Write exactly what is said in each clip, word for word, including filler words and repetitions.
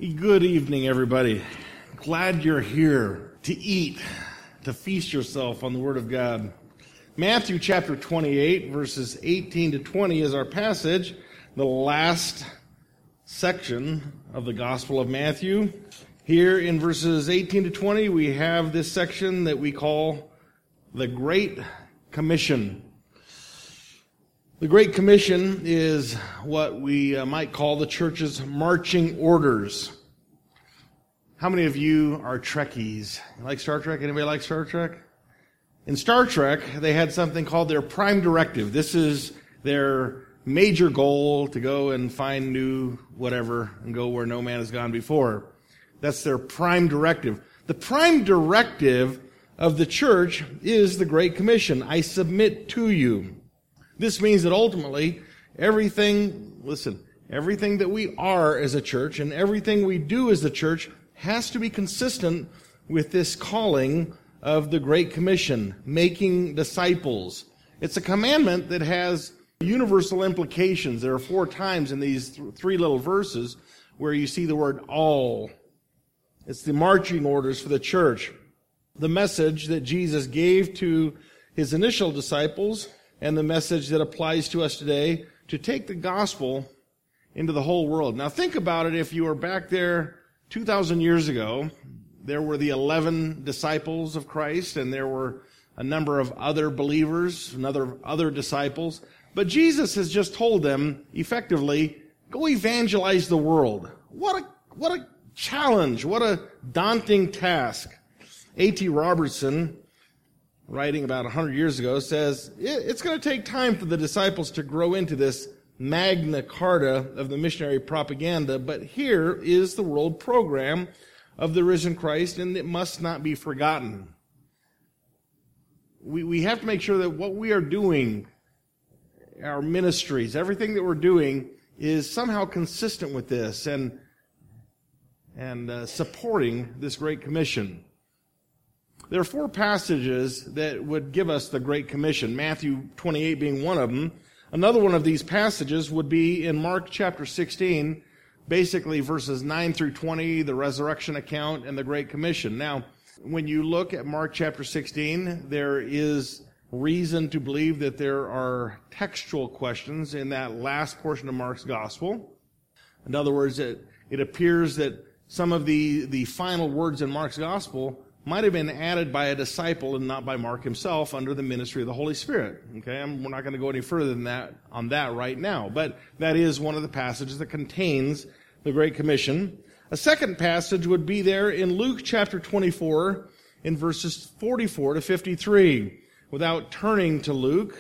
Good evening, everybody. Glad you're here to eat, to feast yourself on the Word of God. Matthew chapter twenty-eight, verses eighteen to twenty is our passage, the last section of the Gospel of Matthew. Here in verses eighteen to twenty, we have this section that we call the Great Commission. The Great Commission is what we uh, might call the church's marching orders. How many of you are Trekkies? You like Star Trek? Anybody like Star Trek? In Star Trek, they had something called their Prime Directive. This is their major goal, to go and find new whatever and go where no man has gone before. That's their Prime Directive. The Prime Directive of the church is the Great Commission. I submit to you. This means that ultimately, everything, listen, everything that we are as a church and everything we do as the church has to be consistent with this calling of the Great Commission, making disciples. It's a commandment that has universal implications. There are four times in these th- three little verses where you see the word all. It's the marching orders for the church. The message that Jesus gave to his initial disciples and the message that applies to us today, to take the gospel into the whole world. Now think about it. If you were back there two thousand years ago, there were the eleven disciples of Christ, and there were a number of other believers, another other disciples. But Jesus has just told them, effectively, go evangelize the world. What a, what a challenge. What a daunting task. A T Robertson, writing about one hundred years ago, says it's going to take time for the disciples to grow into this Magna Carta of the missionary propaganda, but here is the world program of the risen Christ, and it must not be forgotten. We, we have to make sure that what we are doing, our ministries, everything that we're doing, is somehow consistent with this and, and uh, supporting this Great Commission. There are four passages that would give us the Great Commission, Matthew twenty-eight being one of them. Another one of these passages would be in Mark chapter sixteen, basically verses nine through twenty, the resurrection account and the Great Commission. Now, when you look at Mark chapter sixteen, there is reason to believe that there are textual questions in that last portion of Mark's gospel. In other words, it, it appears that some of the, the final words in Mark's gospel might have been added by a disciple and not by Mark himself under the ministry of the Holy Spirit. Okay, I'm, we're not going to go any further than that on that right now, but that is one of the passages that contains the Great Commission. A second passage would be there in Luke chapter twenty-four in verses forty-four to fifty-three. Without turning to Luke,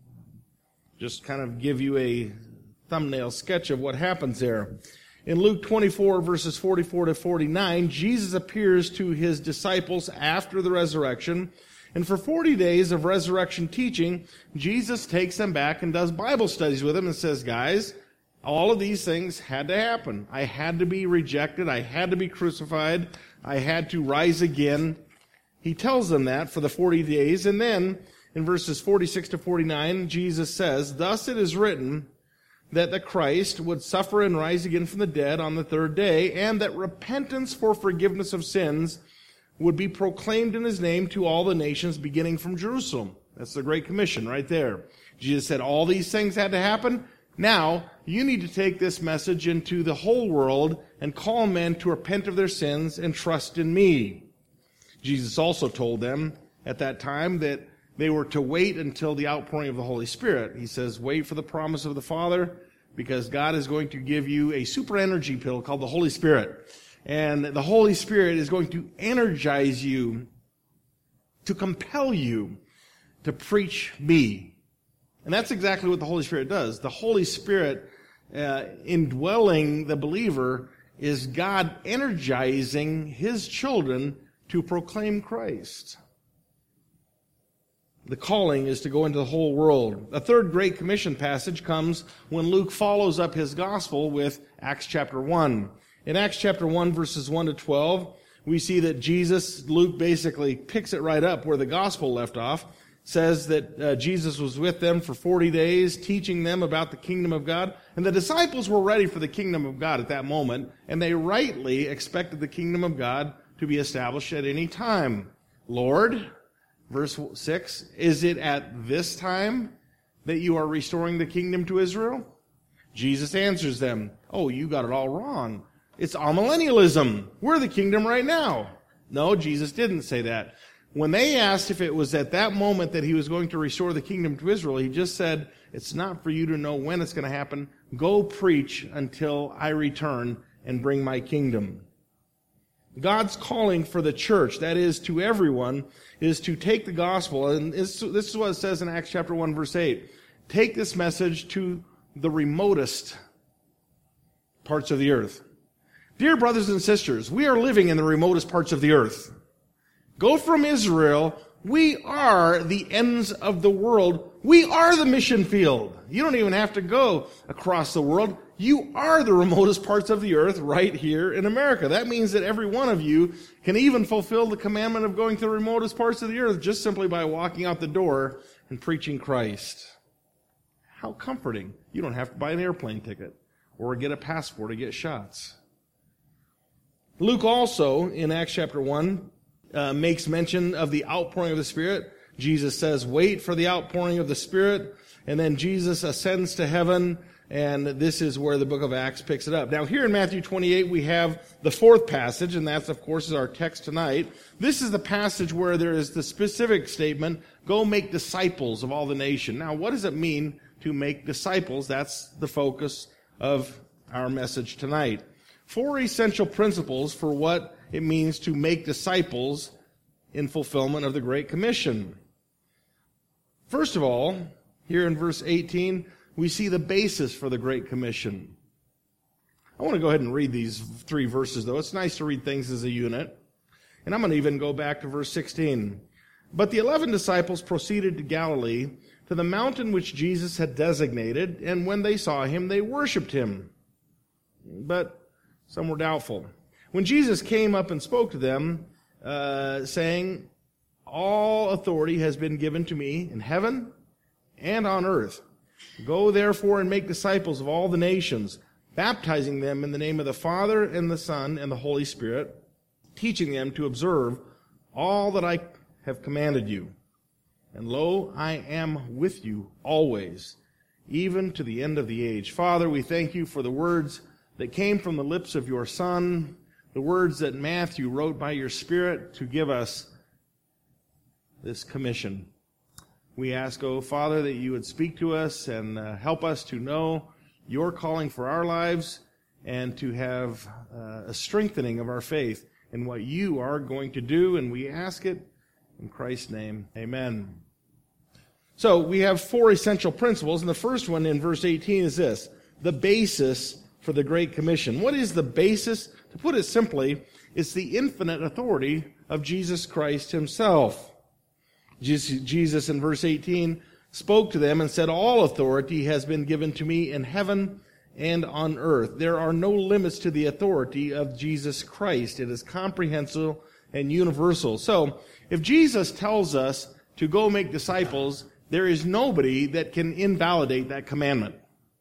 just kind of give you a thumbnail sketch of what happens there. In Luke twenty-four, verses forty-four to forty-nine, Jesus appears to his disciples after the resurrection, and for forty days of resurrection teaching, Jesus takes them back and does Bible studies with them and says, guys, all of these things had to happen. I had to be rejected. I had to be crucified. I had to rise again. He tells them that for the forty days, and then in verses forty-six to forty-nine, Jesus says, thus it is written, that the Christ would suffer and rise again from the dead on the third day, and that repentance for forgiveness of sins would be proclaimed in his name to all the nations, beginning from Jerusalem. That's the Great Commission right there. Jesus said all these things had to happen. Now, you need to take this message into the whole world and call men to repent of their sins and trust in me. Jesus also told them at that time that they were to wait until the outpouring of the Holy Spirit. He says, wait for the promise of the Father, because God is going to give you a super energy pill called the Holy Spirit. And the Holy Spirit is going to energize you, to compel you to preach me. And that's exactly what the Holy Spirit does. The Holy Spirit, uh, indwelling the believer, is God energizing his children to proclaim Christ. The calling is to go into the whole world. A third Great Commission passage comes when Luke follows up his gospel with Acts chapter one. In Acts chapter one, verses one to twelve, we see that Jesus, Luke basically picks it right up where the gospel left off, says that uh, Jesus was with them for forty days, teaching them about the kingdom of God. And the disciples were ready for the kingdom of God at that moment, and they rightly expected the kingdom of God to be established at any time. Lord, verse six, is it at this time that you are restoring the kingdom to Israel? Jesus answers them, oh, you got it all wrong. It's amillennialism. We're the kingdom right now. No, Jesus didn't say that. When they asked if it was at that moment that he was going to restore the kingdom to Israel, he just said, it's not for you to know when it's going to happen. Go preach until I return and bring my kingdom. God's calling for the church, that is to everyone, is to take the gospel, and this is what it says in Acts chapter one, verse eight. Take this message to the remotest parts of the earth. Dear brothers and sisters, we are living in the remotest parts of the earth. Go from Israel. We are the ends of the world. We are the mission field. You don't even have to go across the world. You are the remotest parts of the earth right here in America. That means that every one of you can even fulfill the commandment of going to the remotest parts of the earth just simply by walking out the door and preaching Christ. How comforting. You don't have to buy an airplane ticket or get a passport or get shots. Luke also, in Acts chapter one, uh, makes mention of the outpouring of the Spirit. Jesus says, wait for the outpouring of the Spirit. And then Jesus ascends to heaven, and this is where the book of Acts picks it up. Now here in Matthew twenty-eight, we have the fourth passage, and that's, of course, is our text tonight. This is the passage where there is the specific statement, go make disciples of all the nation. Now, what does it mean to make disciples? That's the focus of our message tonight. Four essential principles for what it means to make disciples in fulfillment of the Great Commission. First of all, here in verse eighteen, we see the basis for the Great Commission. I want to go ahead and read these three verses, though. It's nice to read things as a unit. And I'm going to even go back to verse sixteen. But the eleven disciples proceeded to Galilee, to the mountain which Jesus had designated, and when they saw him, they worshipped him. But some were doubtful. When Jesus came up and spoke to them, uh, saying, all authority has been given to me in heaven and on earth. Go therefore and make disciples of all the nations, baptizing them in the name of the Father and the Son and the Holy Spirit, teaching them to observe all that I have commanded you. And lo, I am with you always, even to the end of the age. Father, we thank you for the words that came from the lips of your Son, the words that Matthew wrote by your Spirit to give us this commission. We ask, oh Father, that you would speak to us and uh, help us to know your calling for our lives and to have uh, a strengthening of our faith in what you are going to do. And we ask it in Christ's name. Amen. So we have four essential principles, and the first one in verse eighteen is this, the basis for the Great Commission. What is the basis? To put it simply, it's the infinite authority of Jesus Christ himself. Jesus in verse eighteen spoke to them and said, all authority has been given to me in heaven and on earth. There are no limits to the authority of Jesus Christ. It is comprehensive and universal. So, if Jesus tells us to go make disciples, there is nobody that can invalidate that commandment.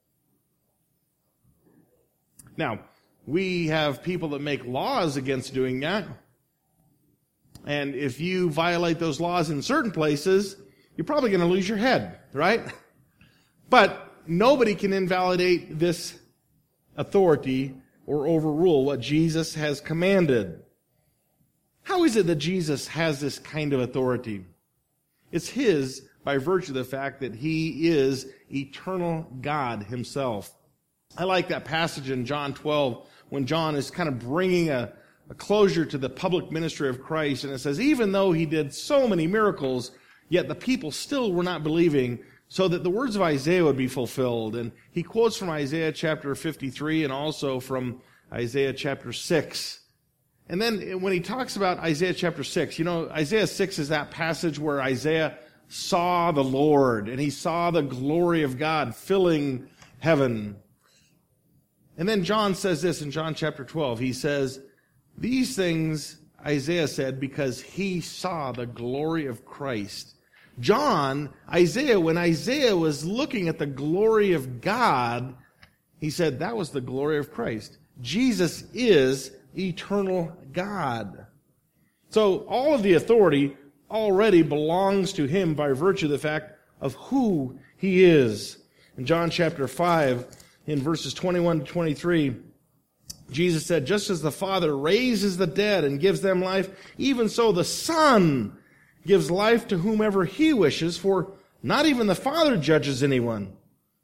Now, we have people that make laws against doing that. And if you violate those laws in certain places, you're probably going to lose your head, right? But nobody can invalidate this authority or overrule what Jesus has commanded. How is it that Jesus has this kind of authority? It's his by virtue of the fact that he is eternal God himself. I like that passage in John twelve when John is kind of bringing a, a closure to the public ministry of Christ. And it says, even though he did so many miracles, yet the people still were not believing, so that the words of Isaiah would be fulfilled. And he quotes from Isaiah chapter fifty-three and also from Isaiah chapter six. And then when he talks about Isaiah chapter six, you know, Isaiah six is that passage where Isaiah saw the Lord and he saw the glory of God filling heaven. And then John says this in John chapter twelve. He says, these things Isaiah said because he saw the glory of Christ. John, Isaiah, when Isaiah was looking at the glory of God, he said that was the glory of Christ. Jesus is eternal God. So all of the authority already belongs to him by virtue of the fact of who he is. In John chapter five, in verses twenty-one to twenty-three, Jesus said, just as the Father raises the dead and gives them life, even so the Son gives life to whomever he wishes, for not even the Father judges anyone,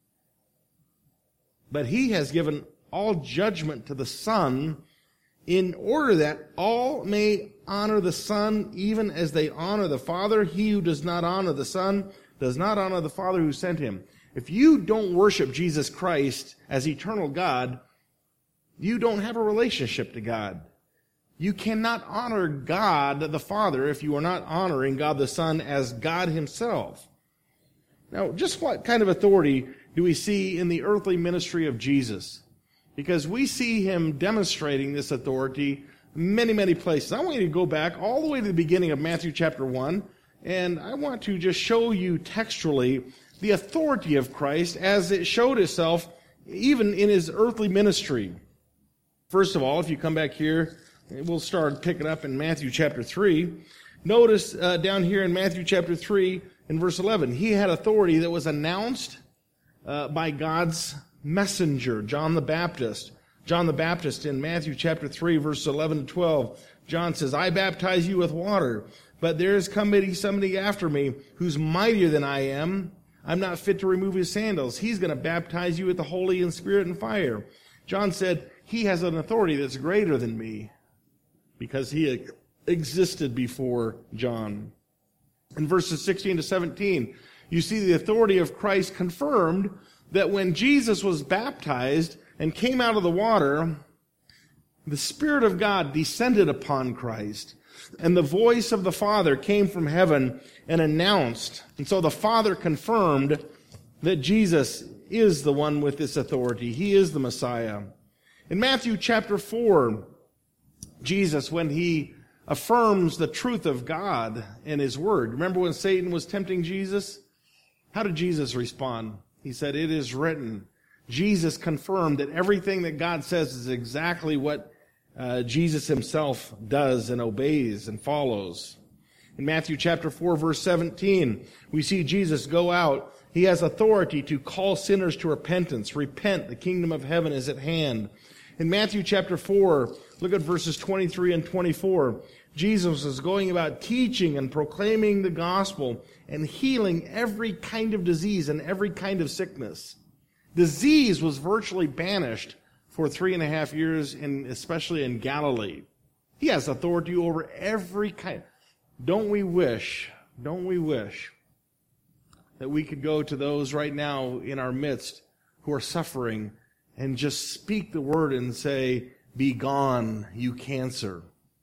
but he has given all judgment to the Son, in order that all may honor the Son, even as they honor the Father. He who does not honor the Son does not honor the Father who sent him. If you don't worship Jesus Christ as eternal God, you don't have a relationship to God. You cannot honor God the Father if you are not honoring God the Son as God himself. Now, just what kind of authority do we see in the earthly ministry of Jesus? Because we see him demonstrating this authority many, many places. I want you to go back all the way to the beginning of Matthew chapter one, and I want to just show you textually the authority of Christ as it showed itself even in his earthly ministry. First of all, if you come back here, we'll start picking up in Matthew chapter three. Notice uh, down here in Matthew chapter three, in verse eleven, he had authority that was announced uh, by God's messenger, John the Baptist. John the Baptist in Matthew chapter three, verse eleven to twelve, John says, I baptize you with water, but there is coming somebody after me who's mightier than I am. I'm not fit to remove his sandals. He's going to baptize you with the Holy Spirit and fire. John said, he has an authority that's greater than me, because he existed before John. In verses sixteen to seventeen, you see the authority of Christ confirmed that when Jesus was baptized and came out of the water, the Spirit of God descended upon Christ, and the voice of the Father came from heaven and announced. And so the Father confirmed that Jesus is the one with this authority. He is the Messiah. In Matthew chapter four, Jesus, when he affirms the truth of God and his word. Remember when Satan was tempting Jesus? How did Jesus respond? He said, it is written. Jesus confirmed that everything that God says is exactly what uh, Jesus himself does and obeys and follows. In Matthew chapter four, verse seventeen, we see Jesus go out. He has authority to call sinners to repentance. Repent, the kingdom of heaven is at hand. In Matthew chapter four, look at verses twenty-three and twenty-four. Jesus is going about teaching and proclaiming the gospel and healing every kind of disease and every kind of sickness. Disease was virtually banished for three and a half years, in, especially in Galilee. He has authority over every kind. Don't we wish, don't we wish that we could go to those right now in our midst who are suffering and just speak the word and say, be gone, you cancer.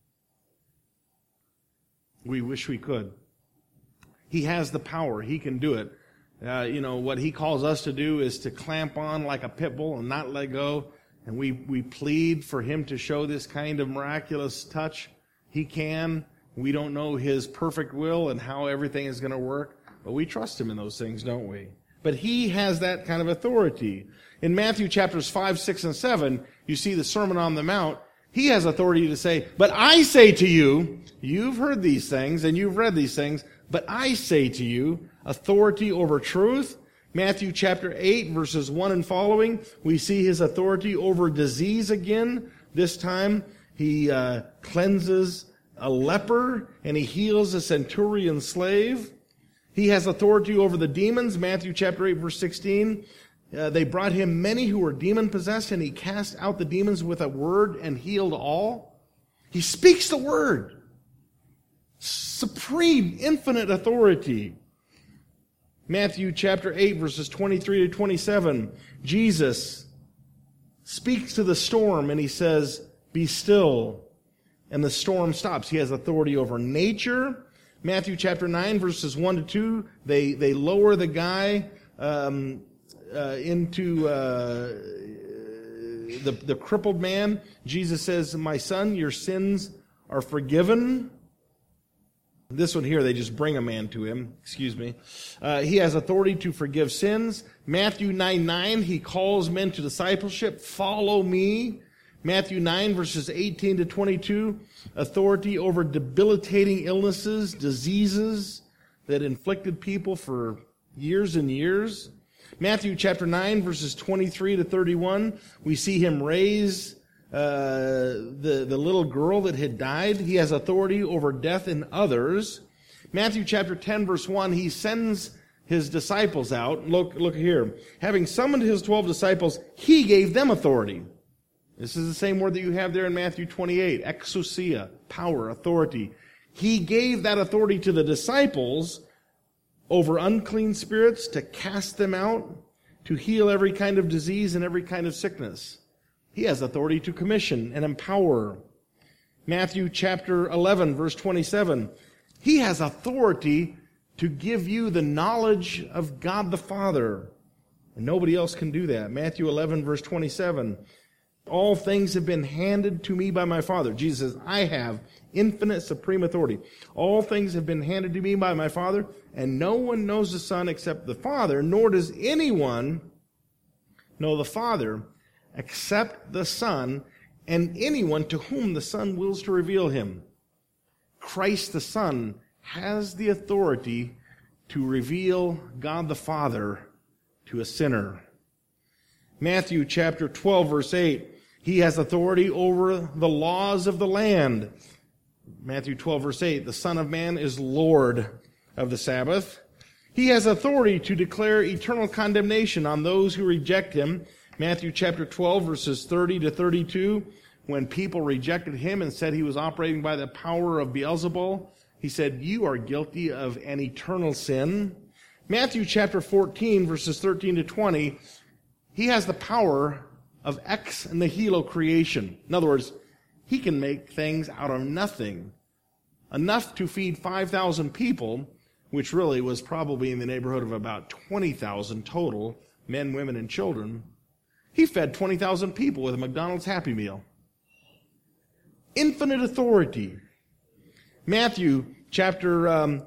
We wish we could. He has the power. He can do it. Uh, you know, what he calls us to do is to clamp on like a pit bull and not let go. And we, we plead for him to show this kind of miraculous touch. He can. We don't know his perfect will and how everything is going to work, but we trust him in those things, don't we? But he has that kind of authority. In Matthew chapters five, six, and seven, you see the Sermon on the Mount. He has authority to say, but I say to you, you've heard these things and you've read these things, but I say to you, authority over truth. Matthew chapter eight, verses one and following, we see his authority over disease again. This time, he uh, cleanses a leper and he heals a centurion slave. He has authority over the demons. Matthew chapter eight, verse sixteen. Uh, they brought him many who were demon-possessed, and he cast out the demons with a word and healed all. He speaks the word. Supreme, infinite authority. Matthew chapter eight, verses twenty-three to twenty-seven. Jesus speaks to the storm, and he says, be still. And the storm stops. He has authority over nature. Matthew chapter nine, verses one to two. They, they lower the guy um, uh, into uh, the, the crippled man. Jesus says, my son, your sins are forgiven. This one here, they just bring a man to him. Excuse me. Uh, he has authority to forgive sins. Matthew nine nine, he calls men to discipleship. Follow me. Matthew nine, verses eighteen to twenty-two, authority over debilitating illnesses, diseases that inflicted people for years and years. Matthew chapter nine, verses twenty-three to thirty-one, we see him raise uh, the, the little girl that had died. He has authority over death in others. Matthew chapter ten, verse one, he sends his disciples out. Look, look here. Having summoned his twelve disciples, he gave them authority. This is the same word that you have there in Matthew twenty-eight, exousia, power, authority. He gave that authority to the disciples over unclean spirits, to cast them out, to heal every kind of disease and every kind of sickness. He has authority to commission and empower. Matthew chapter eleven, verse twenty-seven, he has authority to give you the knowledge of God the Father. And nobody else can do that. Matthew eleven, verse twenty-seven, all things have been handed to me by my Father. Jesus says, I have infinite supreme authority. All things have been handed to me by my Father, and no one knows the Son except the Father, nor does anyone know the Father except the Son, and anyone to whom the Son wills to reveal him. Christ the Son has the authority to reveal God the Father to a sinner. Matthew chapter twelve, verse eight, he has authority over the laws of the land. Matthew twelve, verse eight, the Son of Man is Lord of the Sabbath. He has authority to declare eternal condemnation on those who reject him. Matthew chapter twelve, verses thirty to thirty-two, when people rejected him and said he was operating by the power of Beelzebul, he said, you are guilty of an eternal sin. Matthew chapter fourteen, verses thirteen to twenty, he has the power of ex nihilo creation. In other words, he can make things out of nothing. Enough to feed five thousand people, which really was probably in the neighborhood of about twenty thousand total, men, women, and children. He fed twenty thousand people with a McDonald's Happy Meal. Infinite authority. Matthew chapter um,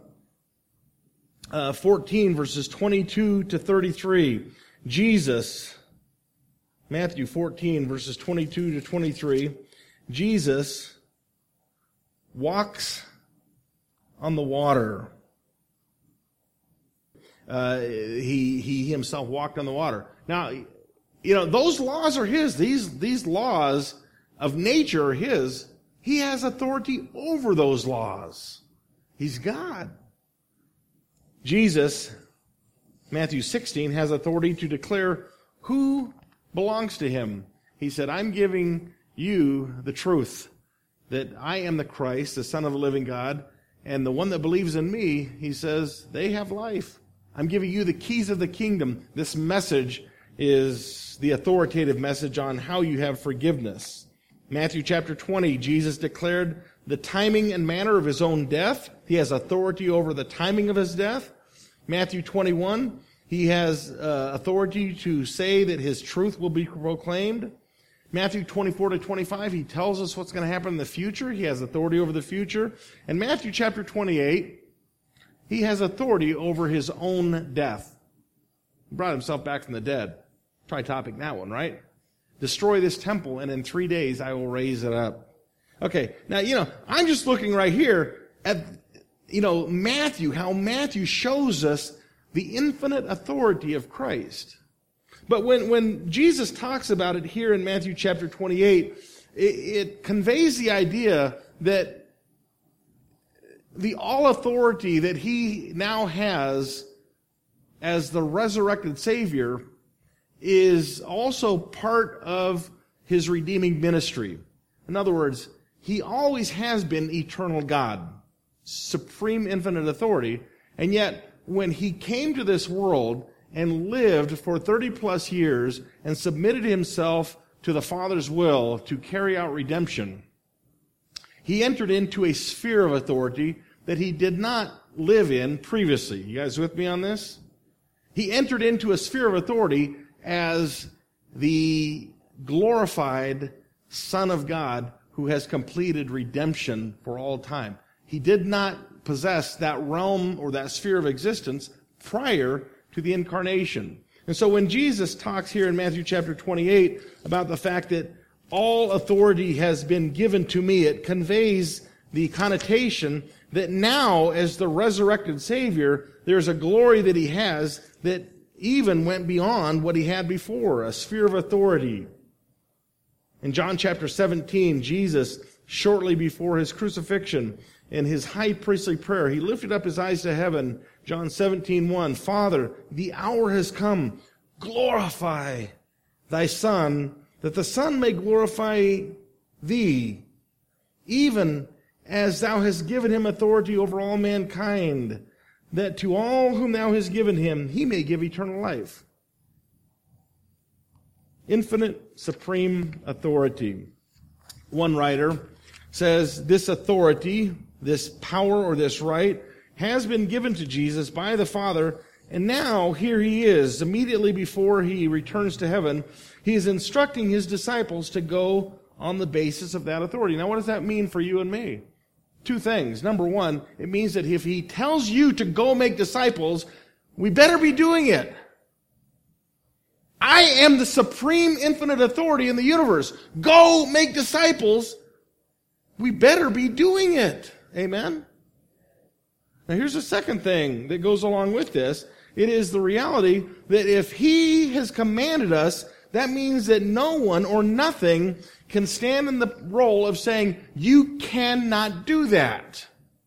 uh, fourteen, verses twenty-two to thirty-three. Jesus, Matthew fourteen, verses twenty-two to twenty-three. Jesus walks on the water. Uh, he, he himself walked on the water. Now, you know, those laws are his. These, these laws of nature are his. He has authority over those laws. He's God. Jesus, Matthew sixteen, has authority to declare who belongs to him. He said, I'm giving you the truth that I am the Christ, the Son of the living God, and the one that believes in me, he says, they have life. I'm giving you the keys of the kingdom. This message is the authoritative message on how you have forgiveness. Matthew chapter twenty, Jesus declared the timing and manner of his own death. He has authority over the timing of his death. Matthew twenty-one, he has uh, authority to say that his truth will be proclaimed. Matthew twenty-four to twenty-five, he tells us what's going to happen in the future. He has authority over the future. And Matthew chapter twenty-eight, he has authority over his own death. He brought himself back from the dead. Try topping that one, right? Destroy this temple, and in three days I will raise it up. Okay, now, you know, I'm just looking right here at, you know, Matthew, how Matthew shows us the infinite authority of Christ. But when, when Jesus talks about it here in Matthew chapter twenty-eight, it, it conveys the idea that the all authority that he now has as the resurrected Savior is also part of his redeeming ministry. In other words, he always has been eternal God, supreme infinite authority, and yet when he came to this world and lived for thirty plus years and submitted himself to the Father's will to carry out redemption, he entered into a sphere of authority that he did not live in previously. You guys with me on this? He entered into a sphere of authority as the glorified Son of God who has completed redemption for all time. He did not possessed that realm or that sphere of existence prior to the incarnation. And so when Jesus talks here in Matthew chapter twenty-eight about the fact that all authority has been given to me, it conveys the connotation that now, as the resurrected Savior, there's a glory that he has that even went beyond what he had before, a sphere of authority. In John chapter seventeen, Jesus, shortly before his crucifixion, in his high priestly prayer, he lifted up his eyes to heaven. John seventeen one, Father, the hour has come. Glorify thy Son, that the Son may glorify thee, even as thou hast given him authority over all mankind, that to all whom thou hast given him, he may give eternal life. Infinite, supreme authority. One writer says this authority, this power or this right, has been given to Jesus by the Father, and now here he is, immediately before he returns to heaven, he is instructing his disciples to go on the basis of that authority. Now what does that mean for you and me? Two things. Number one, it means that if he tells you to go make disciples, we better be doing it. I am the supreme infinite authority in the universe. Go make disciples. We better be doing it. Amen? Now here's the second thing that goes along with this. It is the reality that if he has commanded us, that means that no one or nothing can stand in the role of saying, you cannot do that.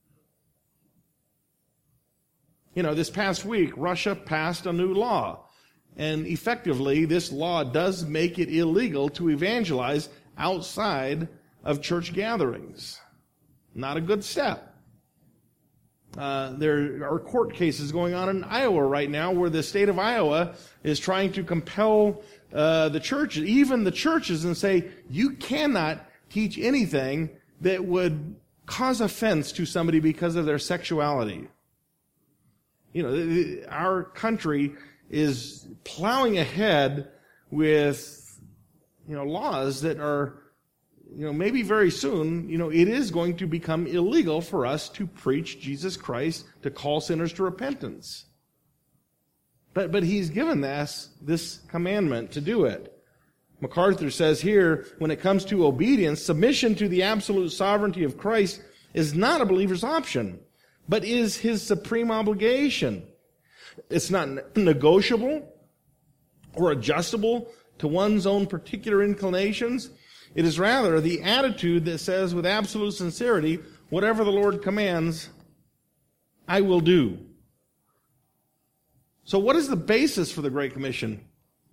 You know, this past week, Russia passed a new law. And effectively, this law does make it illegal to evangelize outside of church gatherings. Not a good step. Uh, there are court cases going on in Iowa right now where the state of Iowa is trying to compel uh, the churches, even the churches, and say, you cannot teach anything that would cause offense to somebody because of their sexuality. You know, our country is plowing ahead with, you know, laws that are, you know, maybe very soon, you know, it is going to become illegal for us to preach Jesus Christ, to call sinners to repentance. But, but he's given us this commandment to do it. MacArthur says here, when it comes to obedience, submission to the absolute sovereignty of Christ is not a believer's option, but is his supreme obligation. It's not negotiable or adjustable to one's own particular inclinations. It is rather the attitude that says with absolute sincerity, whatever the Lord commands, I will do. So what is the basis for the Great Commission?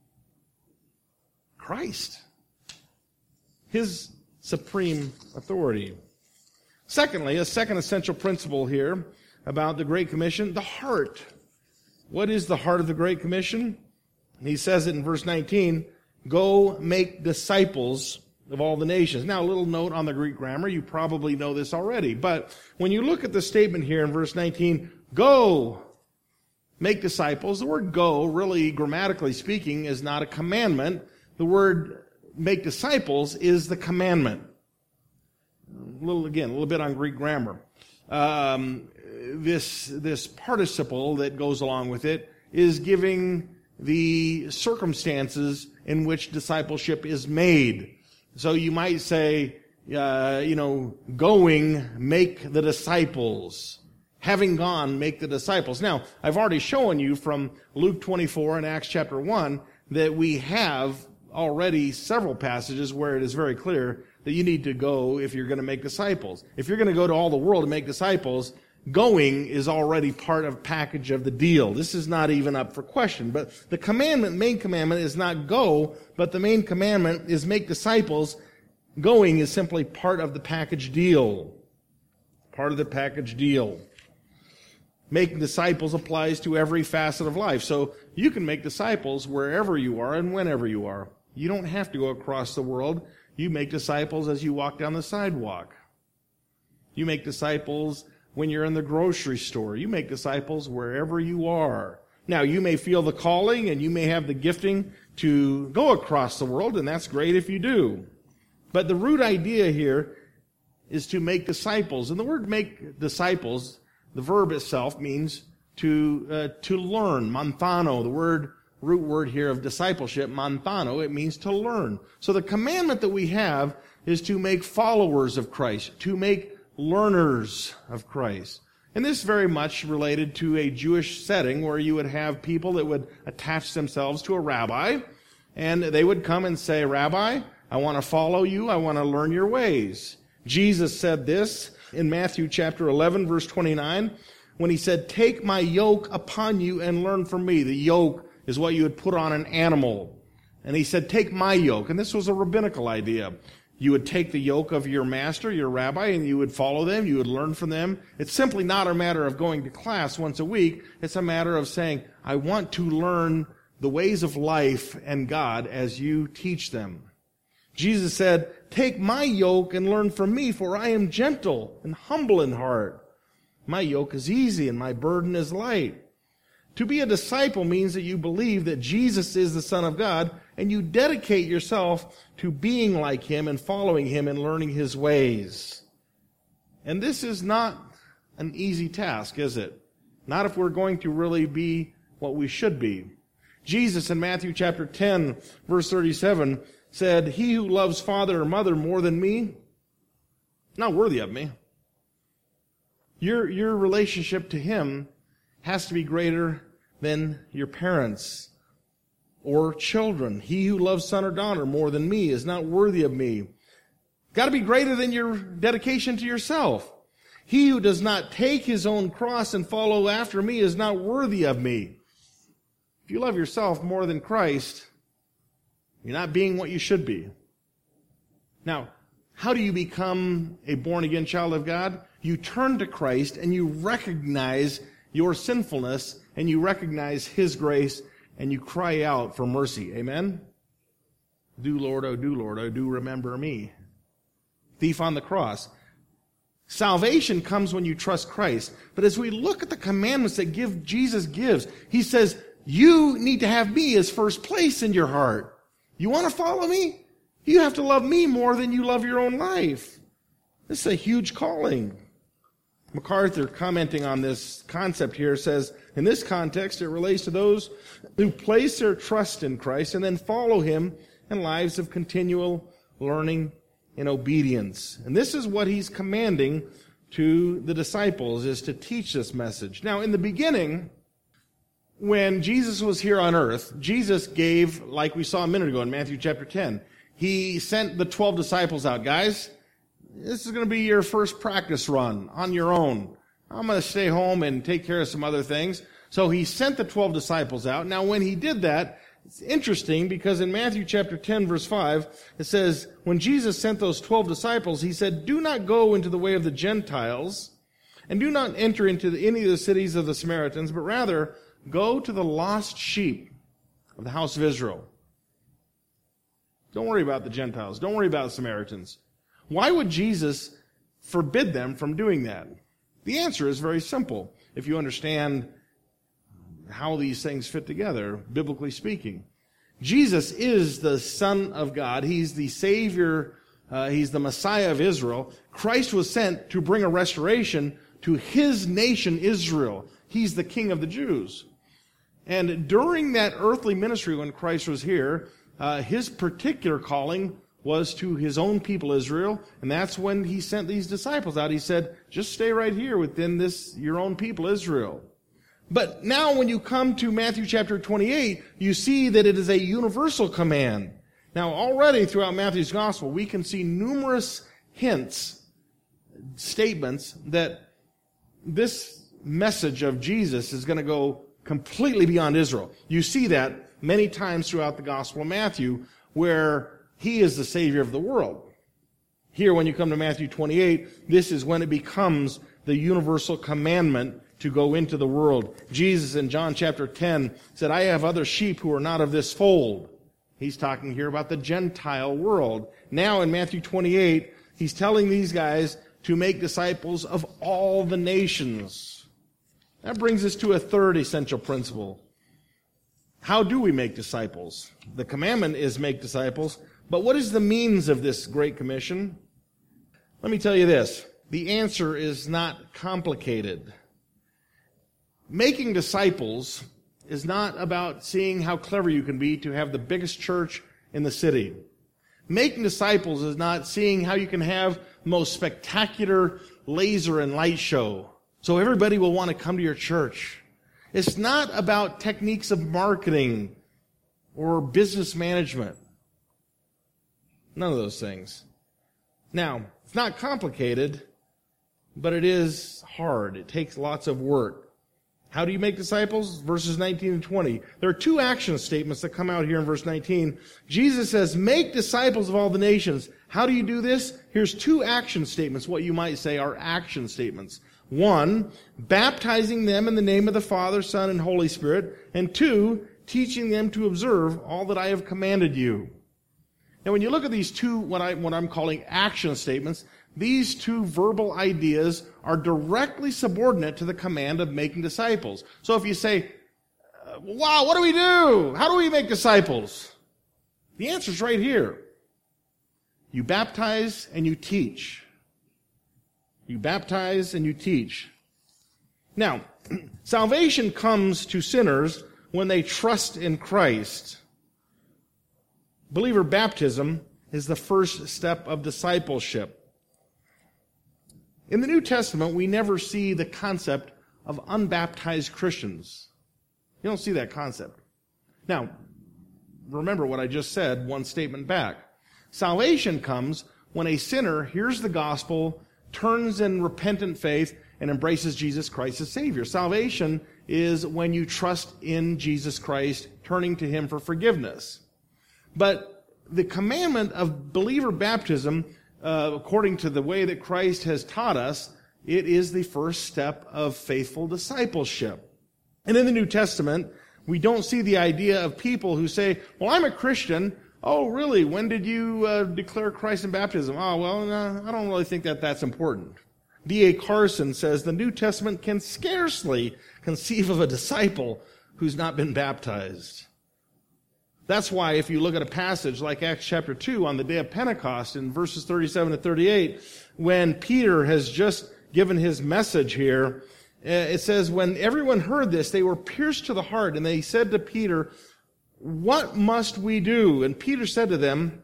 Christ. His supreme authority. Secondly, a second essential principle here about the Great Commission, the heart. What is the heart of the Great Commission? He says it in verse nineteen, go make disciples of all the nations. Now, a little note on the Greek grammar. You probably know this already. But when you look at the statement here in verse nineteen, go make disciples, the word go, really grammatically speaking, is not a commandment. The word make disciples is the commandment. A little, again, a little bit on Greek grammar. Um, this, this participle that goes along with it is giving the circumstances in which discipleship is made. So you might say, uh, you know, going, make the disciples. Having gone, make the disciples. Now, I've already shown you from Luke twenty-four and Acts chapter one that we have already several passages where it is very clear that you need to go if you're going to make disciples. If you're going to go to all the world and make disciples, going is already part of package of the deal. This is not even up for question. But the commandment, main commandment, is not go, but the main commandment is make disciples. Going is simply part of the package deal. Part of the package deal. Making disciples applies to every facet of life. So you can make disciples wherever you are and whenever you are. You don't have to go across the world. You make disciples as you walk down the sidewalk. You make disciples when you're in the grocery store. You make disciples wherever you are. Now, you may feel the calling and you may have the gifting to go across the world, and that's great if you do. But the root idea here is to make disciples. And the word make disciples the verb itself means to uh, to learn. Manthano, the word root word here of discipleship, manthano, it means to learn. So the commandment that we have is to make followers of Christ, to make learners of Christ. And this is very much related to a Jewish setting where you would have people that would attach themselves to a rabbi, and they would come and say, Rabbi, I want to follow you, I want to learn your ways. Jesus said this in Matthew chapter eleven, verse twenty-nine, when he said, take my yoke upon you and learn from me. The yoke is what you would put on an animal. And he said, take my yoke. And this was a rabbinical idea. You would take the yoke of your master, your rabbi, and you would follow them. You would learn from them. It's simply not a matter of going to class once a week. It's a matter of saying, I want to learn the ways of life and God as you teach them. Jesus said, take my yoke and learn from me, for I am gentle and humble in heart. My yoke is easy and my burden is light. To be a disciple means that you believe that Jesus is the Son of God, and you dedicate yourself to being like Him and following Him and learning His ways. And this is not an easy task, is it? Not if we're going to really be what we should be. Jesus in Matthew chapter ten, verse thirty-seven, said, he who loves father or mother more than me, not worthy of me. Your, your relationship to Him has to be greater than your parents or children. He who loves son or daughter more than me is not worthy of me. Got to be greater than your dedication to yourself. He who does not take his own cross and follow after me is not worthy of me. If you love yourself more than Christ, you're not being what you should be. Now, how do you become a born-again child of God? You turn to Christ and you recognize your sinfulness and you recognize His grace and you cry out for mercy. Amen? Do, Lord, oh, do, Lord, oh, do remember me. Thief on the cross. Salvation comes when you trust Christ. But as we look at the commandments that give Jesus gives, He says, you need to have me as first place in your heart. You want to follow me? You have to love me more than you love your own life. This is a huge calling. MacArthur, commenting on this concept here, says, in this context, it relates to those who place their trust in Christ and then follow Him in lives of continual learning and obedience. And this is what He's commanding to the disciples, is to teach this message. Now, in the beginning, when Jesus was here on earth, Jesus gave, like we saw a minute ago in Matthew chapter ten, He sent the twelve disciples out. Guys, this is going to be your first practice run on your own. I'm going to stay home and take care of some other things. So He sent the twelve disciples out. Now, when He did that, it's interesting because in Matthew chapter ten, verse five, it says, when Jesus sent those twelve disciples, He said, do not go into the way of the Gentiles, and do not enter into the, any of the cities of the Samaritans, but rather go to the lost sheep of the house of Israel. Don't worry about the Gentiles. Don't worry about the Samaritans. Why would Jesus forbid them from doing that? The answer is very simple, if you understand how these things fit together, biblically speaking. Jesus is the Son of God. He's the Savior. Uh, he's the Messiah of Israel. Christ was sent to bring a restoration to His nation, Israel. He's the King of the Jews. And during that earthly ministry when Christ was here, uh, His particular calling was to His own people, Israel, and that's when He sent these disciples out. He said, just stay right here within this, your own people, Israel. But now when you come to Matthew chapter twenty-eight, you see that it is a universal command. Now already throughout Matthew's gospel, we can see numerous hints, statements that this message of Jesus is going to go completely beyond Israel. You see that many times throughout the Gospel of Matthew, where He is the Savior of the world. Here, when you come to Matthew twenty-eight, this is when it becomes the universal commandment to go into the world. Jesus in John chapter ten said, I have other sheep who are not of this fold. He's talking here about the Gentile world. Now in Matthew twenty-eight, He's telling these guys to make disciples of all the nations. That brings us to a third essential principle. How do we make disciples? The commandment is make disciples, but what is the means of this Great Commission? Let me tell you this. The answer is not complicated. making disciples is not about seeing how clever you can be to have the biggest church in the city. Making disciples is not seeing how you can have the most spectacular laser and light show so everybody will want to come to your church. It's not about techniques of marketing or business management. None of those things. Now, it's not complicated, but it is hard. It takes lots of work. How do you make disciples? Verses nineteen and twenty. There are two action statements that come out here in verse nineteen. Jesus says, make disciples of all the nations. How do you do this? Here's two action statements, what you might say are action statements. One, baptizing them in the name of the Father, Son, and Holy Spirit. And two, teaching them to observe all that I have commanded you. Now, when you look at these two, what, I, what I'm calling action statements, these two verbal ideas are directly subordinate to the command of making disciples. So if you say, wow, what do we do? How do we make disciples? The answer's right here. You baptize and you teach. You baptize and you teach. Now, salvation comes to sinners when they trust in Christ. Believer baptism is the first step of discipleship. In the New Testament, we never see the concept of unbaptized Christians. You don't see that concept. Now, remember what I just said one statement back. Salvation comes when a sinner hears the gospel, turns in repentant faith, and embraces Jesus Christ as Savior. Salvation is when you trust in Jesus Christ, turning to Him for forgiveness. But the commandment of believer baptism, uh, according to the way that Christ has taught us, it is the first step of faithful discipleship. And in the New Testament, we don't see the idea of people who say, well, I'm a Christian. Oh, really? When did you uh, declare Christ in baptism? Oh, well, no, I don't really think that that's important. D A Carson says the New Testament can scarcely conceive of a disciple who's not been baptized. That's why if you look at a passage like Acts chapter two on the day of Pentecost in verses thirty-seven to thirty-eight, when Peter has just given his message here, it says, when everyone heard this, they were pierced to the heart, and they said to Peter, what must we do? And Peter said to them,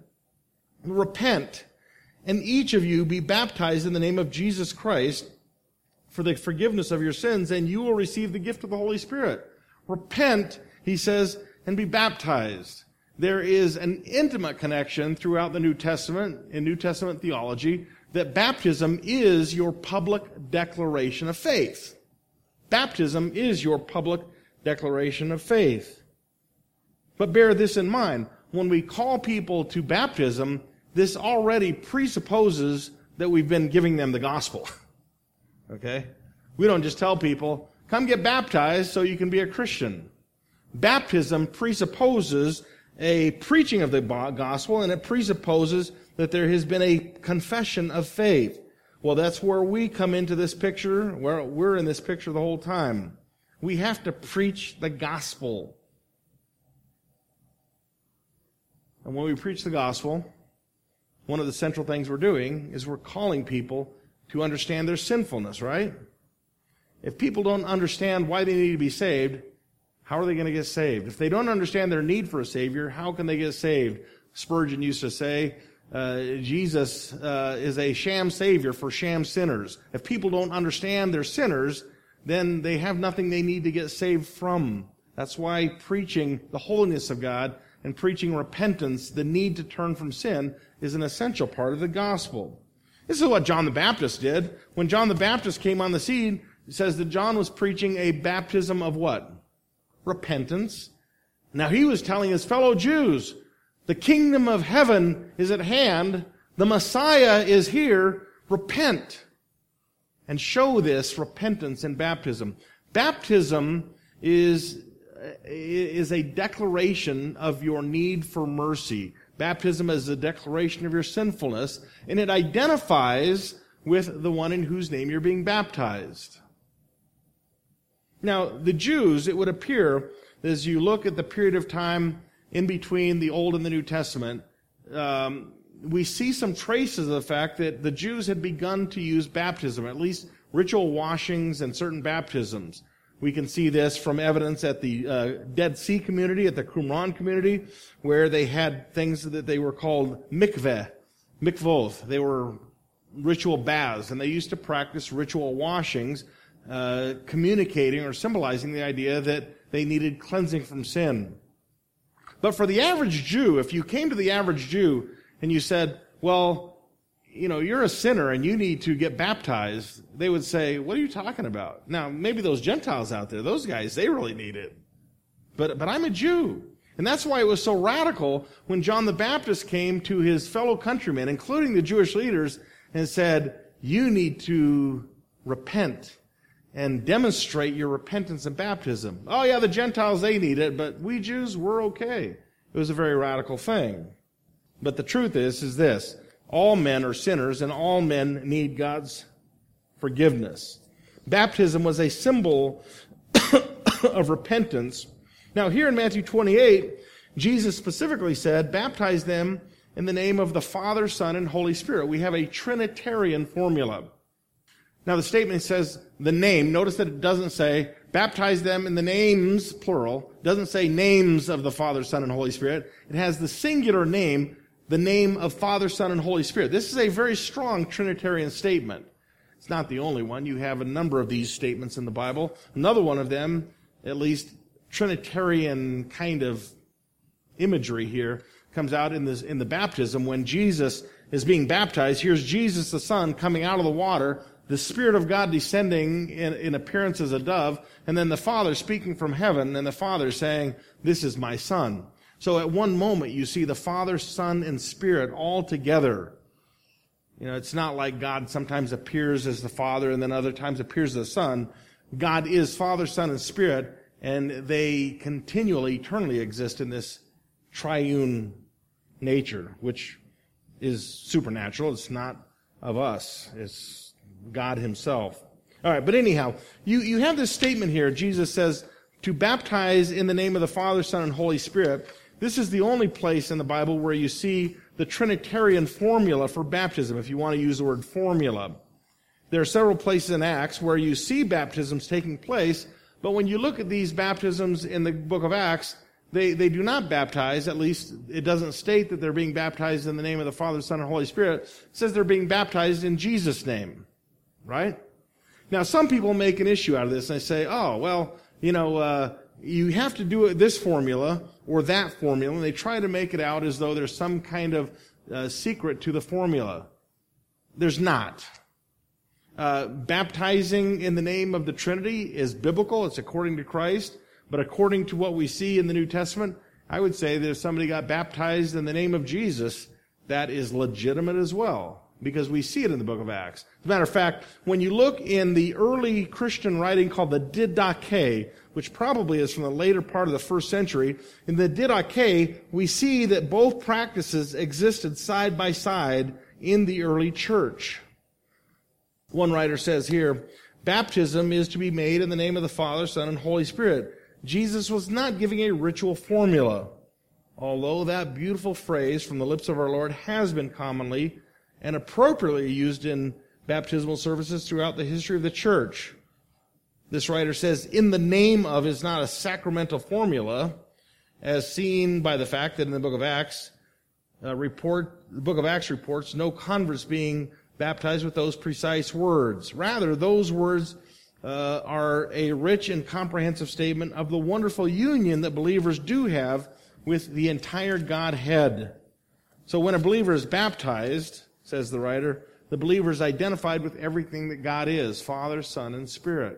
repent, and each of you be baptized in the name of Jesus Christ for the forgiveness of your sins, and you will receive the gift of the Holy Spirit. Repent, he says, and be baptized. There is an intimate connection throughout the New Testament, in New Testament theology, that baptism is your public declaration of faith. Baptism is your public declaration of faith. But bear this in mind. When we call people to baptism, this already presupposes that we've been giving them the gospel. Okay? We don't just tell people, come get baptized so you can be a Christian. Baptism presupposes a preaching of the gospel, and it presupposes that there has been a confession of faith. Well, that's where we come into this picture, where we're in this picture the whole time. We have to preach the gospel. And when we preach the gospel, one of the central things we're doing is we're calling people to understand their sinfulness, right? If people don't understand why they need to be saved, how are they going to get saved? If they don't understand their need for a Savior, how can they get saved? Spurgeon used to say, uh, Jesus uh, is a sham Savior for sham sinners. If people don't understand they're sinners, then they have nothing they need to get saved from. That's why preaching the holiness of God and preaching repentance, the need to turn from sin, is an essential part of the gospel. This is what John the Baptist did. When John the Baptist came on the scene, it says that John was preaching a baptism of what? Repentance. Now he was telling his fellow Jews, the kingdom of heaven is at hand, the Messiah is here, repent. And show this repentance in baptism. Baptism is is a declaration of your need for mercy. Baptism is a declaration of your sinfulness, and it identifies with the one in whose name you're being baptized. Now, the Jews, it would appear, as you look at the period of time in between the Old and the New Testament, um, we see some traces of the fact that the Jews had begun to use baptism, at least ritual washings and certain baptisms. We can see this from evidence at the uh, Dead Sea community, at the Qumran community, where they had things that they were called mikveh, mikvoth. They were ritual baths, and they used to practice ritual washings, uh, communicating or symbolizing the idea that they needed cleansing from sin. But for the average Jew, if you came to the average Jew and you said, well, you know, you're a sinner and you need to get baptized, they would say, what are you talking about? Now, maybe those Gentiles out there, those guys, they really need it. But, but I'm a Jew. And that's why it was so radical when John the Baptist came to his fellow countrymen, including the Jewish leaders, and said, you need to repent and demonstrate your repentance and baptism. Oh yeah, the Gentiles, they need it, but we Jews, we're okay. It was a very radical thing. But the truth is, is this. All men are sinners, and all men need God's forgiveness. Baptism was a symbol of repentance. Now, here in Matthew twenty-eight, Jesus specifically said, baptize them in the name of the Father, Son, and Holy Spirit. We have a Trinitarian formula. Now, the statement says the name. Notice that it doesn't say, baptize them in the names, plural. It doesn't say names of the Father, Son, and Holy Spirit. It has the singular name, the name of Father, Son, and Holy Spirit. This is a very strong Trinitarian statement. It's not the only one. You have a number of these statements in the Bible. Another one of them, at least Trinitarian kind of imagery here, comes out in this in the baptism when Jesus is being baptized. Here's Jesus the Son coming out of the water, the Spirit of God descending in, in appearance as a dove, and then the Father speaking from heaven, and the Father saying, this is my Son. So at one moment you see the Father, Son, and Spirit all together. You know, it's not like God sometimes appears as the Father and then other times appears as the Son. God is Father, Son, and Spirit, and they continually, eternally exist in this triune nature, which is supernatural. It's not of us. It's God himself. All right, but anyhow, you, you have this statement here. Jesus says to baptize in the name of the Father, Son, and Holy Spirit. This is the only place in the Bible where you see the Trinitarian formula for baptism, if you want to use the word formula. There are several places in Acts where you see baptisms taking place, but when you look at these baptisms in the book of Acts, they, they do not baptize, at least it doesn't state that they're being baptized in the name of the Father, Son, and Holy Spirit. It says they're being baptized in Jesus' name, right? Now, some people make an issue out of this, and they say, oh, well, you know, uh, you have to do it this formula or that formula, and they try to make it out as though there's some kind of uh, secret to the formula. There's not. Uh, baptizing in the name of the Trinity is biblical. It's according to Christ. But according to what we see in the New Testament, I would say that if somebody got baptized in the name of Jesus, that is legitimate as well, because we see it in the book of Acts. As a matter of fact, when you look in the early Christian writing called the Didache, which probably is from the later part of the first century, in the Didache, we see that both practices existed side by side in the early church. One writer says here, baptism is to be made in the name of the Father, Son, and Holy Spirit. Jesus was not giving a ritual formula, although that beautiful phrase from the lips of our Lord has been commonly and appropriately used in baptismal services throughout the history of the church. This writer says, in the name of is not a sacramental formula, as seen by the fact that in the book of Acts, uh, report, the book of Acts reports no converts being baptized with those precise words. Rather, those words uh, are a rich and comprehensive statement of the wonderful union that believers do have with the entire Godhead. So when a believer is baptized, says the writer, the believer is identified with everything that God is, Father, Son, and Spirit.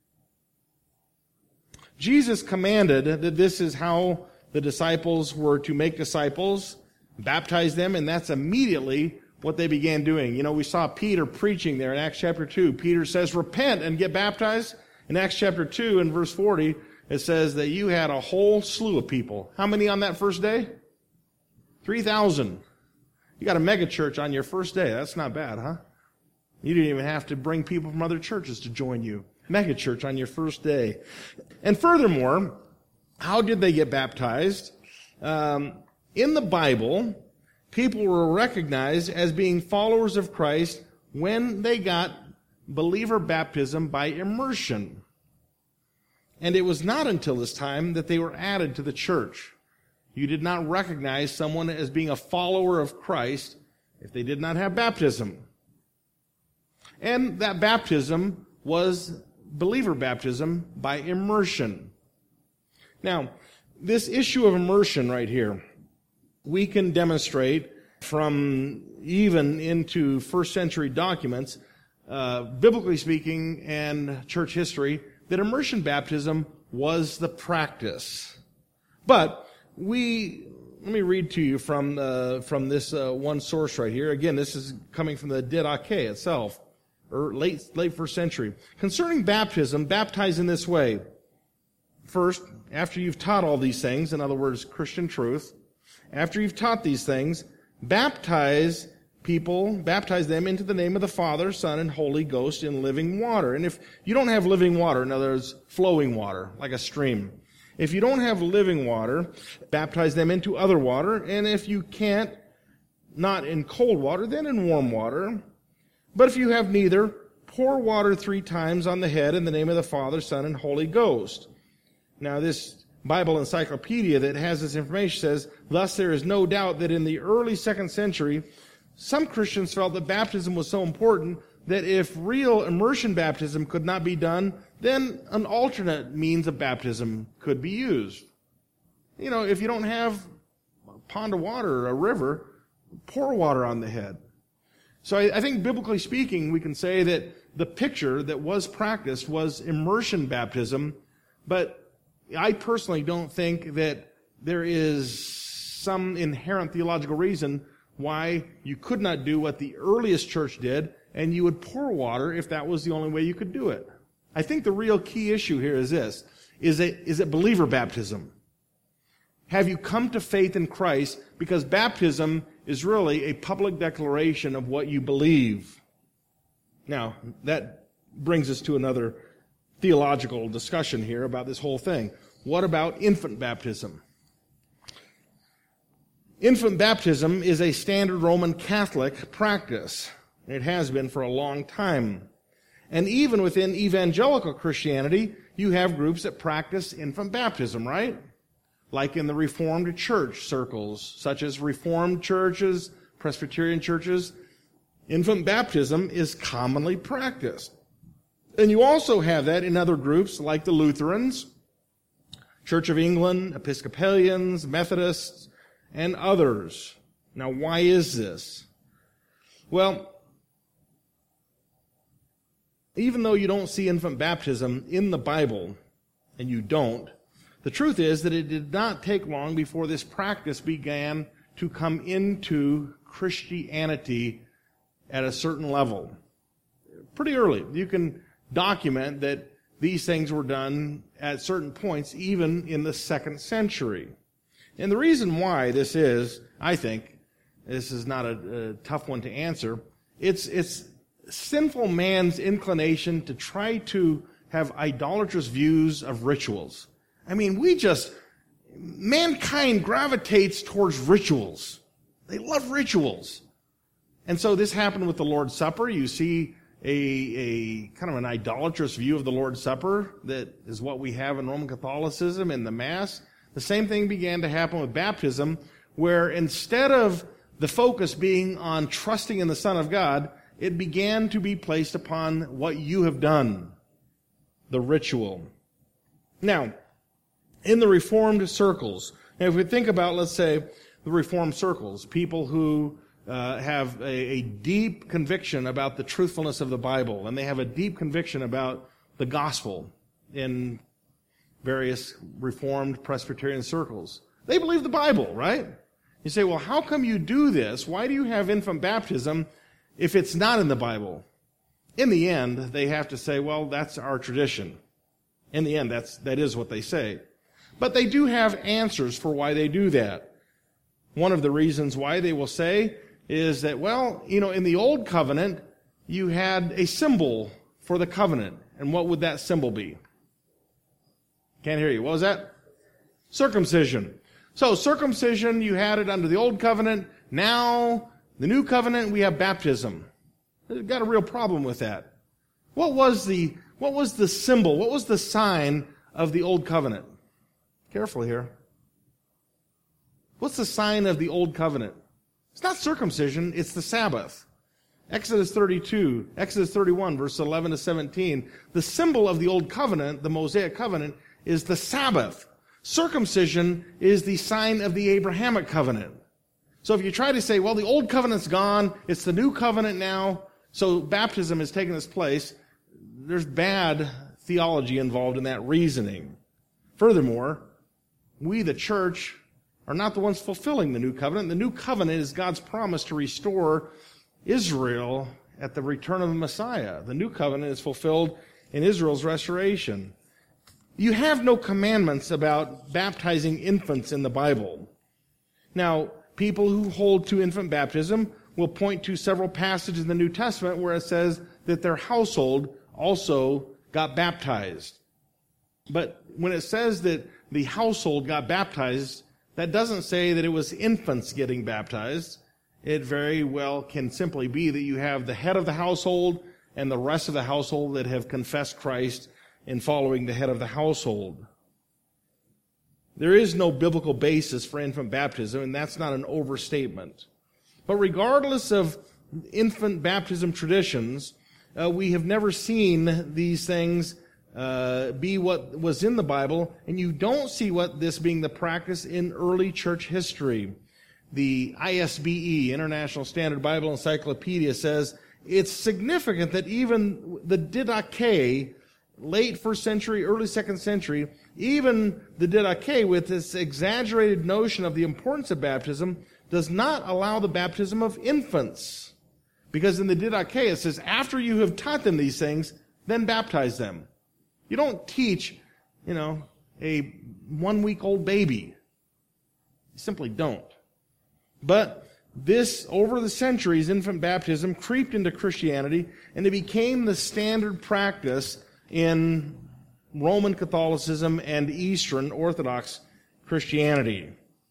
Jesus commanded that this is how the disciples were to make disciples, baptize them, and that's immediately what they began doing. You know, we saw Peter preaching there in Acts chapter two. Peter says, repent and get baptized. In Acts chapter two and verse forty, it says that you had a whole slew of people. How many on that first day? three thousand. You got a mega church on your first day. That's not bad, huh? You didn't even have to bring people from other churches to join you. Mega church on your first day. And furthermore, how did they get baptized? Um, in the Bible, people were recognized as being followers of Christ when they got believer baptism by immersion. And it was not until this time that they were added to the church. You did not recognize someone as being a follower of Christ if they did not have baptism. And that baptism was believer baptism by immersion. Now, this issue of immersion right here, we can demonstrate from even into first century documents, uh, biblically speaking and church history, that immersion baptism was the practice. But we, let me read to you from uh, from this uh, one source right here. Again, this is coming from the Didache itself, or late late first century. Concerning baptism, baptize in this way. First, after you've taught all these things, in other words, Christian truth, after you've taught these things, baptize people, baptize them into the name of the Father, Son, and Holy Ghost in living water. And if you don't have living water, in other words, flowing water, like a stream, if you don't have living water, baptize them into other water. And if you can't, not in cold water, then in warm water. But if you have neither, pour water three times on the head in the name of the Father, Son, and Holy Ghost. Now, this Bible encyclopedia that has this information says, thus there is no doubt that in the early second century, some Christians felt that baptism was so important that if real immersion baptism could not be done, then an alternate means of baptism could be used. You know, if you don't have a pond of water or a river, pour water on the head. So I, I think biblically speaking, we can say that the picture that was practiced was immersion baptism, but I personally don't think that there is some inherent theological reason why you could not do what the earliest church did, and you would pour water if that was the only way you could do it. I think the real key issue here is this. Is it, is it believer baptism? Have you come to faith in Christ? Because baptism is really a public declaration of what you believe. Now, that brings us to another theological discussion here about this whole thing. What about infant baptism? Infant baptism is a standard Roman Catholic practice. It has been for a long time. And even within evangelical Christianity, you have groups that practice infant baptism, right? Like in the Reformed church circles, such as Reformed churches, Presbyterian churches, infant baptism is commonly practiced. And you also have that in other groups like the Lutherans, Church of England, Episcopalians, Methodists, and others. Now, why is this? Well, even though you don't see infant baptism in the Bible, and you don't, the truth is that it did not take long before this practice began to come into Christianity at a certain level. Pretty early. You can document that these things were done at certain points, even in the second century. And the reason why this is, I think, this is not a, a tough one to answer, it's, it's sinful man's inclination to try to have idolatrous views of rituals. I mean, we just, mankind gravitates towards rituals. They love rituals. And so this happened with the Lord's Supper. You see a, a kind of an idolatrous view of the Lord's Supper that is what we have in Roman Catholicism and the Mass. The same thing began to happen with baptism, where instead of the focus being on trusting in the Son of God, it began to be placed upon what you have done, the ritual. Now, in the Reformed circles, and if we think about, let's say, the Reformed circles, people who uh, have a, a deep conviction about the truthfulness of the Bible, and they have a deep conviction about the gospel in various Reformed Presbyterian circles. They believe the Bible, right? You say, well, how come you do this? Why do you have infant baptism if it's not in the Bible? In the end, they have to say, well, that's our tradition. In the end, that's, that is what they say. But they do have answers for why they do that. One of the reasons why they will say is that, well, you know, in the Old Covenant, you had a symbol for the covenant. And what would that symbol be? Can't hear you. What was that? Circumcision. So circumcision, you had it under the Old Covenant. Now, the New Covenant, we have baptism. We've got a real problem with that. What was the, what was the symbol? What was the sign of the Old Covenant? Careful here. What's the sign of the Old Covenant? It's not circumcision, it's the Sabbath. Exodus thirty-two, Exodus thirty-one, verse eleven to seventeen. The symbol of the Old Covenant, the Mosaic covenant, is the Sabbath. Circumcision is the sign of the Abrahamic covenant. So if you try to say, well, the Old Covenant's gone, it's the New Covenant now, so baptism has taken its place, there's bad theology involved in that reasoning. Furthermore, we, the church, are not the ones fulfilling the New Covenant. The New Covenant is God's promise to restore Israel at the return of the Messiah. The New Covenant is fulfilled in Israel's restoration. You have no commandments about baptizing infants in the Bible. Now, people who hold to infant baptism will point to several passages in the New Testament where it says that their household also got baptized. But when it says that the household got baptized, that doesn't say that it was infants getting baptized. It very well can simply be that you have the head of the household and the rest of the household that have confessed Christ in following the head of the household. There is no biblical basis for infant baptism, and that's not an overstatement. But regardless of infant baptism traditions, uh, we have never seen these things uh, be what was in the Bible, and you don't see what this being the practice in early church history. The I S B E, International Standard Bible Encyclopedia, says it's significant that even the Didache, late first century, early second century, even the Didache, with this exaggerated notion of the importance of baptism, does not allow the baptism of infants. Because in the Didache it says, after you have taught them these things, then baptize them. You don't teach, you know, a one-week-old baby. You simply don't. But this, over the centuries, infant baptism creeped into Christianity, and it became the standard practice in Roman Catholicism and Eastern Orthodox Christianity.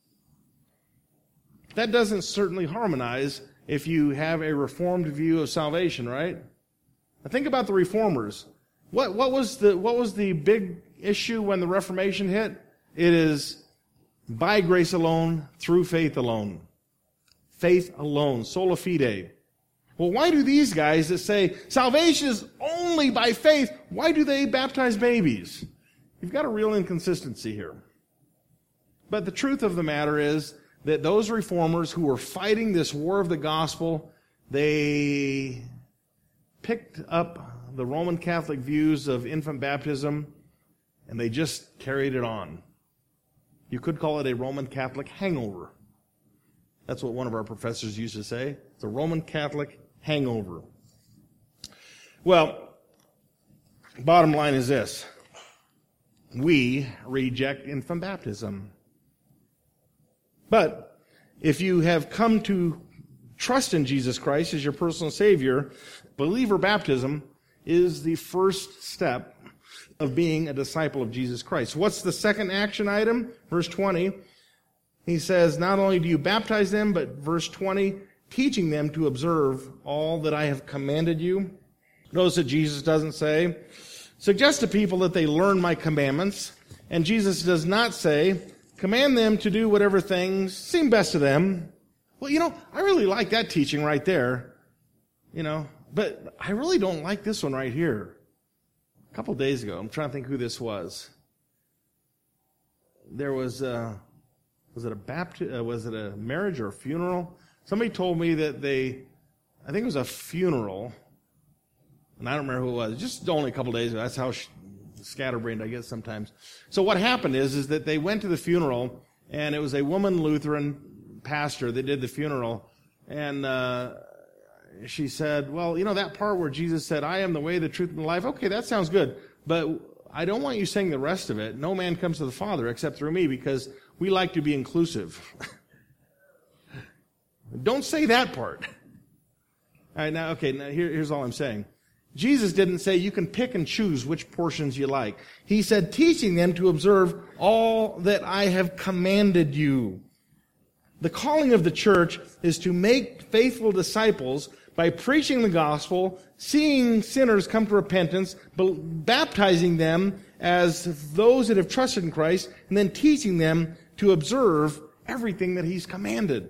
That doesn't certainly harmonize if you have a Reformed view of salvation, right? Now think about the Reformers. What, what was the, what was the big issue when the Reformation hit? It is by grace alone, through faith alone. Faith alone, sola fide. Well, why do these guys that say salvation is only by faith, why do they baptize babies? You've got a real inconsistency here. But the truth of the matter is that those reformers who were fighting this war of the gospel, they picked up the Roman Catholic views of infant baptism, and they just carried it on. You could call it a Roman Catholic hangover. That's what one of our professors used to say. It's a Roman Catholic hangover. Well, bottom line is this. We reject infant baptism. But if you have come to trust in Jesus Christ as your personal Savior, believer baptism is the first step of being a disciple of Jesus Christ. What's the second action item? Verse twenty. He says, not only do you baptize them, but verse twenty, teaching them to observe all that I have commanded you. Notice that Jesus doesn't say, suggest to people that they learn my commandments. And Jesus does not say, command them to do whatever things seem best to them. Well, you know, I really like that teaching right there. You know, but I really don't like this one right here. A couple days ago, I'm trying to think who this was. There was, uh, was it a bapti- uh, was it a marriage or a funeral? Somebody told me that they, I think it was a funeral, and I don't remember who it was. Just only a couple days ago. That's how sh- scatterbrained I get sometimes. So what happened is, is that they went to the funeral, and it was a woman Lutheran pastor that did the funeral, and uh, she said, well, you know, that part where Jesus said, I am the way, the truth, and the life, okay, that sounds good, but I don't want you saying the rest of it. No man comes to the Father except through me, because we like to be inclusive. Don't say that part. All right, now, okay, now here, here's all I'm saying. Jesus didn't say you can pick and choose which portions you like. He said, teaching them to observe all that I have commanded you. The calling of the church is to make faithful disciples by preaching the gospel, seeing sinners come to repentance, baptizing them, as those that have trusted in Christ, and then teaching them to observe everything that He's commanded.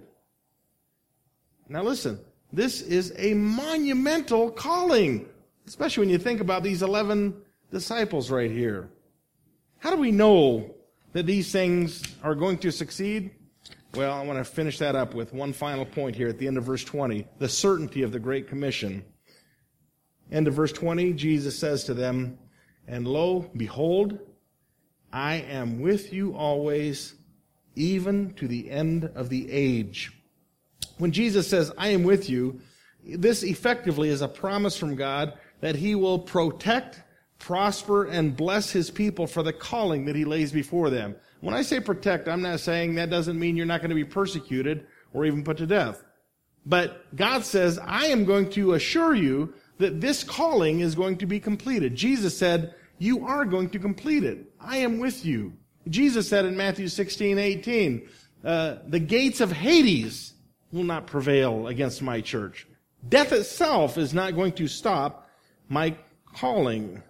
Now listen, this is a monumental calling, especially when you think about these eleven disciples right here. How do we know that these things are going to succeed? Well, I want to finish that up with one final point here at the end of verse twenty, the certainty of the Great Commission. End of verse twenty, Jesus says to them, "And lo, behold, I am with you always, even to the end of the age." When Jesus says, "I am with you," this effectively is a promise from God that He will protect, prosper, and bless His people for the calling that He lays before them. When I say protect, I'm not saying that doesn't mean you're not going to be persecuted or even put to death. But God says, "I am going to assure you that this calling is going to be completed." Jesus said, "You are going to complete it. I am with you." Jesus said in Matthew sixteen eighteen, uh, "The gates of Hades will not prevail against my church." Death itself is not going to stop my calling.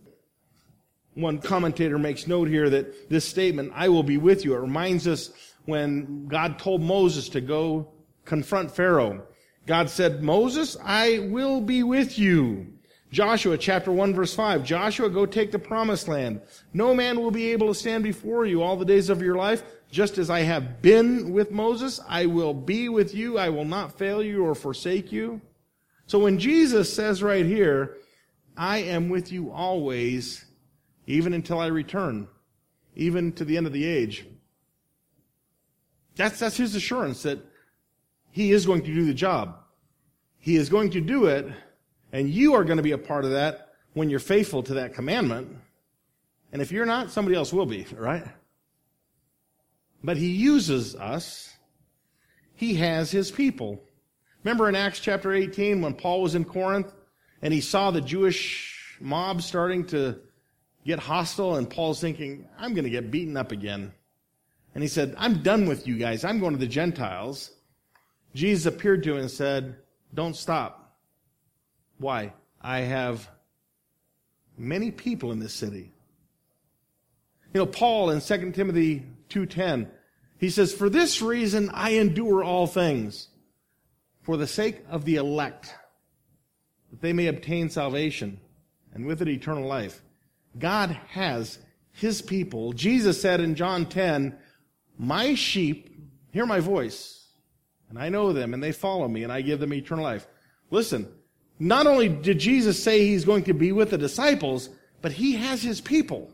One commentator makes note here that this statement, "I will be with you," it reminds us when God told Moses to go confront Pharaoh. God said, "Moses, I will be with you." Joshua chapter one verse five, "Joshua, go take the promised land. No man will be able to stand before you all the days of your life. Just as I have been with Moses, I will be with you. I will not fail you or forsake you." So when Jesus says right here, "I am with you always, even until I return, even to the end of the age," that's, that's His assurance that He is going to do the job. He is going to do it, and you are going to be a part of that when you're faithful to that commandment. And if you're not, somebody else will be, right? But He uses us. He has His people. Remember in Acts chapter eighteen when Paul was in Corinth and he saw the Jewish mob starting to get hostile, and Paul's thinking, "I'm going to get beaten up again." And he said, "I'm done with you guys. I'm going to the Gentiles." Jesus appeared to him and said, "Don't stop." Why? "I have many people in this city." You know, Paul in Second Timothy two ten, he says, "For this reason I endure all things, for the sake of the elect, that they may obtain salvation, and with it eternal life." God has His people. Jesus said in John ten, "My sheep hear my voice, and I know them, and they follow me, and I give them eternal life." Listen, not only did Jesus say He's going to be with the disciples, but He has His people.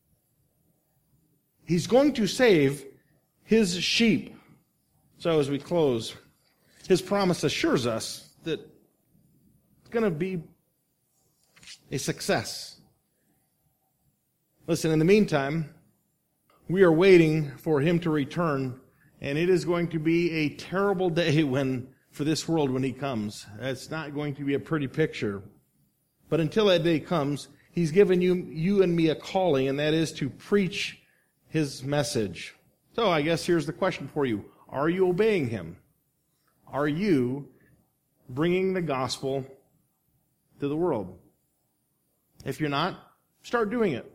He's going to save His sheep. So as we close, His promise assures us that it's going to be a success. Listen, in the meantime, we are waiting for Him to return, and it is going to be a terrible day when, for this world when He comes. It's not going to be a pretty picture. But until that day comes, He's given you, you and me a calling, and that is to preach His message. So I guess here's the question for you. Are you obeying Him? Are you bringing the gospel to the world? If you're not, start doing it.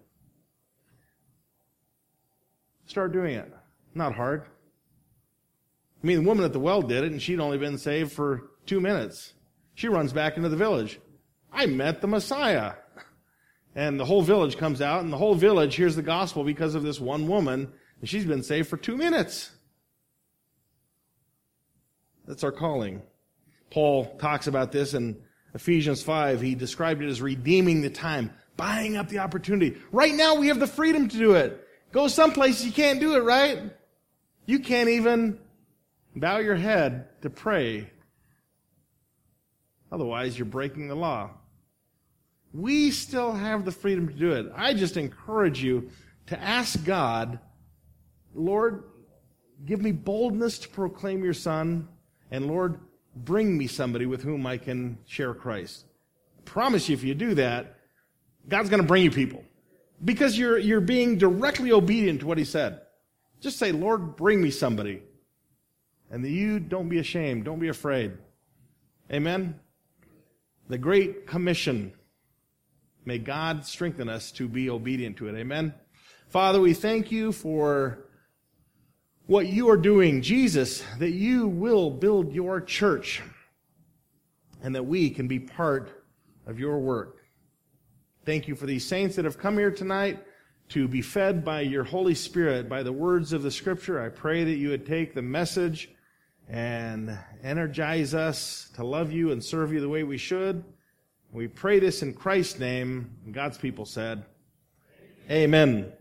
Start doing it. Not hard. I mean, the woman at the well did it, and she'd only been saved for two minutes. She runs back into the village. "I met the Messiah." And the whole village comes out, and the whole village hears the gospel because of this one woman, and she's been saved for two minutes. That's our calling. Paul talks about this in Ephesians five. He described it as redeeming the time, buying up the opportunity. Right now we have the freedom to do it. Go someplace you can't do it, right? You can't even bow your head to pray. Otherwise, you're breaking the law. We still have the freedom to do it. I just encourage you to ask God, "Lord, give me boldness to proclaim your Son, and Lord, bring me somebody with whom I can share Christ." I promise you, if you do that, God's going to bring you people. Because you're, you're being directly obedient to what He said. Just say, "Lord, bring me somebody." And you don't be ashamed. Don't be afraid. Amen? The Great Commission May God strengthen us to be obedient to it. Amen. Father, we thank you for what you are doing, Jesus, that you will build your church and that we can be part of your work. Thank you for these saints that have come here tonight to be fed by your Holy Spirit, by the words of the Scripture. I pray that you would take the message and energize us to love you and serve you the way we should. We pray this in Christ's name. And God's people said, Amen.